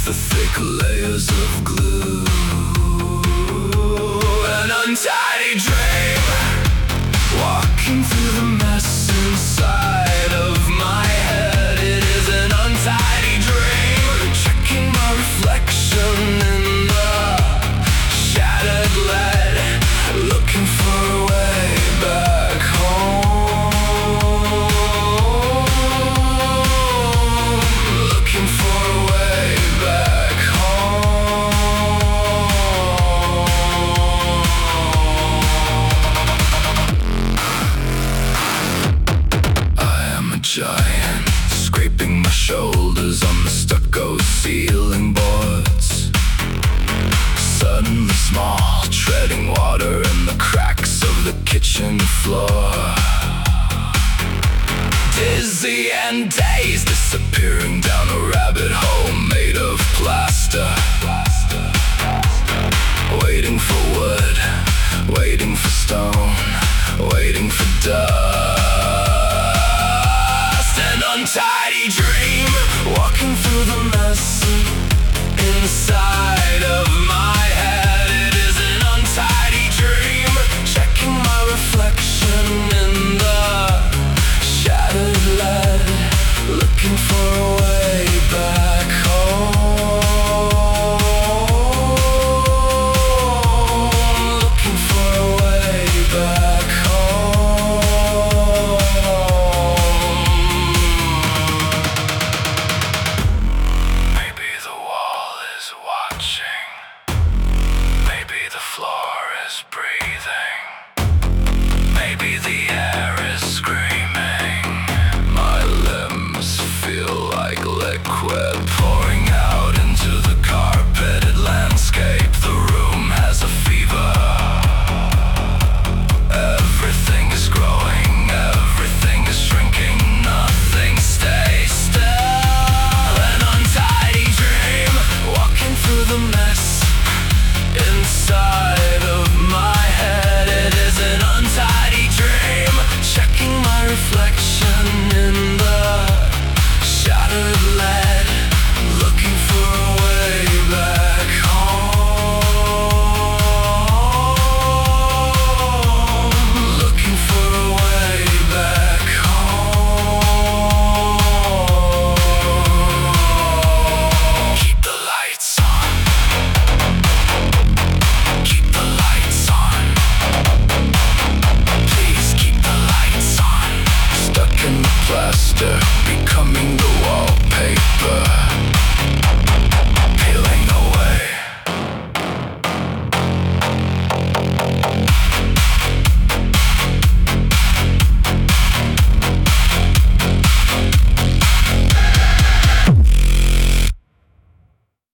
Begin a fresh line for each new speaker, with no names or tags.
the thick layers of glue. An untidy dream, walking through the mess inside of my head. It is an untidy dream, checking my reflection in the shattered lead, looking for a way back home. Looking for a way back home. I am a giant, scraping my shoulders on the stucco ceiling boards. Suddenly small, treading water in the cracks of the kitchen floor. Dizzy and dazed, disappearing down a rabbit hole made of plaster. Waiting for wood, waiting for stone, waiting for dust. An untidy dream, walking through the mess inside of my head. It is an untidy dream, checking my reflection in the shattered lead, looking for a way back home. Looking for a way back home. Maybe the wall is watching, maybe the floor is breathing, maybe the air is screaming. My limbs feel like liquid poison.